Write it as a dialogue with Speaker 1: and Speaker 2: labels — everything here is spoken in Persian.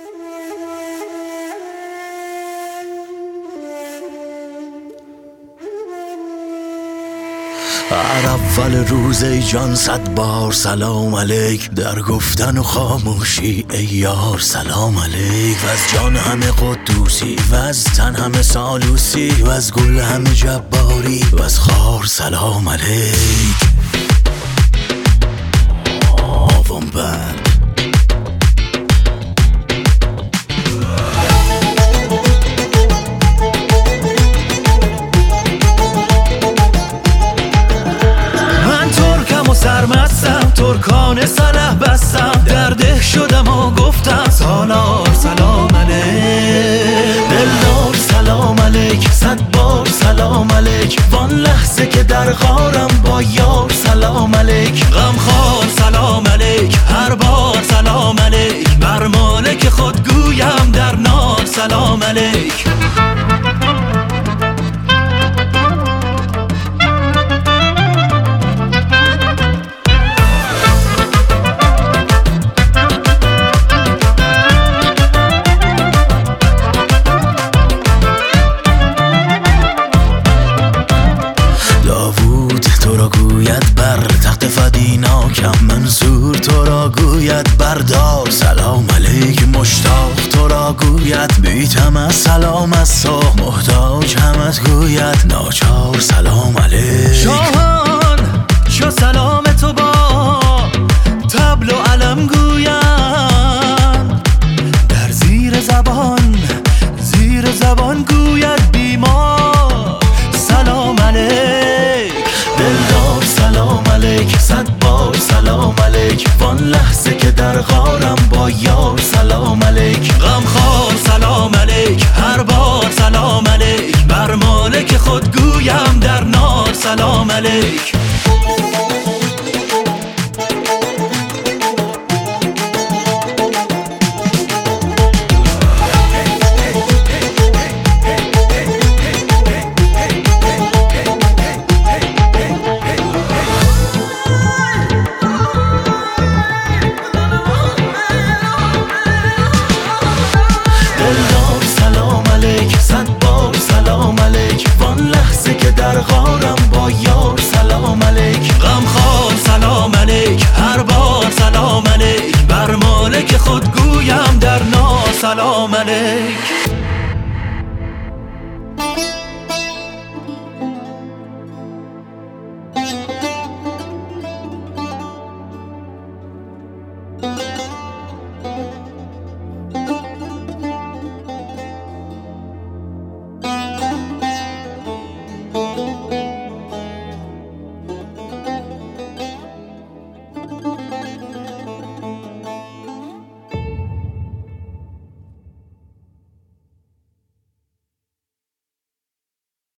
Speaker 1: هر اول روز ای جان 100 بار سلام علیک، در گفتن و خاموشی ای یار سلام علیک. و از جان همه قدوسی و از تن همه سالوسی و از گل همه جباری و از خار سلام علیک. آوام بند
Speaker 2: سرمستم، ترکان سلح بستم، در ده شدم و گفتم سالار سلام علیک.
Speaker 1: دلدار سلام علیک، 100 بار سلام علیک. وان لحظه که در غارم با یار سلام علیک.
Speaker 2: غمخوار سلام علیک، هر بار سلام علیک. بر مالک خود گویم در نار سلام علیک.
Speaker 1: تو را گوید بر تخت فدیناکم، منصور تو را گوید بردار سلام علیک. مشتاق تو را گوید بیتم از سلام از صبح، محتاج همت گوید ناچار سلام علیک.
Speaker 2: شاهان چو سلام تو با طبل و علم گویم، در زیر زبان گوید بیمار سلام علیک.
Speaker 1: دلدار سلام علیک، 100 بار سلام علیک. وان لحظه که در غارم با یار سلام علیک.
Speaker 2: غمخوار سلام علیک، هر بار سلام علیک. بر مالک خود گویم در نار سلام علیک.